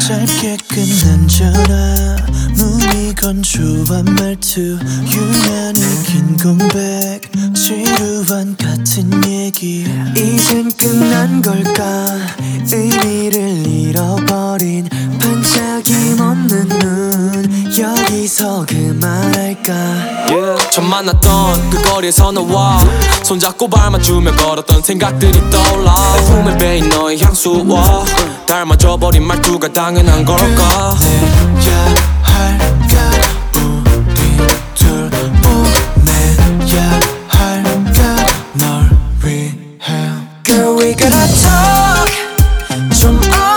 짧게 끝난 전화, 눈이 건조한 말투, 유난히 긴 공백, 지루한 같은 얘기. 이젠 끝난 걸까? 의미를 잃어버린 반짝임 없는 눈, 여기서 그만할까? 처음 만났던 그 거리에서 너와 손잡고 밟아주며 걸었던 생각들이 떠올라. 내 품에 베인 너의 향수와 닮아져버린 말투가 당연한 걸까? 끝내야 할까? 우리 둘 보내야 할까? 널 위해. Girl, we gotta talk. 좀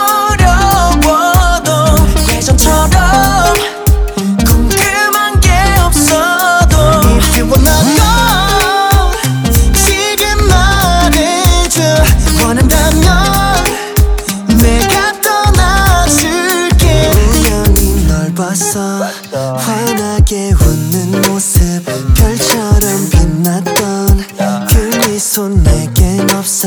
어려워도 예전처럼 궁금한 게 없어도 If you wanna go 지금 말해줘. 원한다면 내가 떠나줄게. 우연히 널 봤어. 환하게 웃는 모습, 별처럼 빛났던 그 미소 내겐 없어.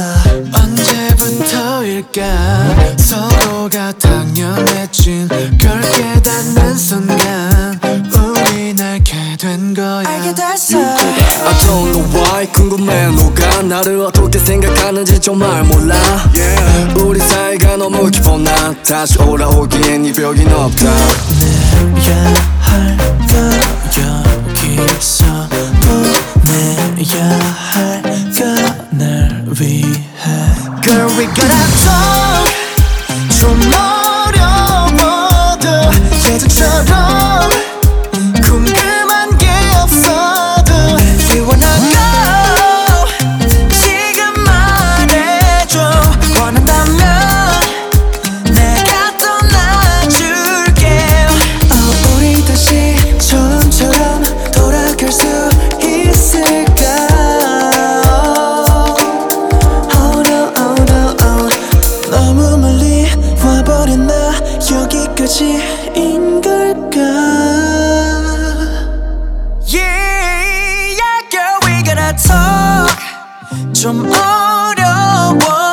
언제부터일까 서로가 당연해진 걸 깨닫는 순간 우린 알게 된 거야. 알게 됐어. I don't know why 궁금해. 누가 나를 어떻게 생각하는지 정말 몰라. 우리 사이가 너무 깊어. 난 다시 올라오기엔 이벽이 높다. 보내야 할까? 여기서 보내야 할까? 날 위해. Girl, we gotta talk. 좀 어려워도 예전처럼 궁금한 게 없어도 If you wanna go 지금 말해줘. 원한다면 내가 떠나줄게. 우리 다시 처음처럼 돌아갈 수 있을까? Oh no, oh no, oh. 너무 멀리 와버린 나 여기까지인 걸까? Yeah, yeah, girl, we gotta talk. 좀 어려워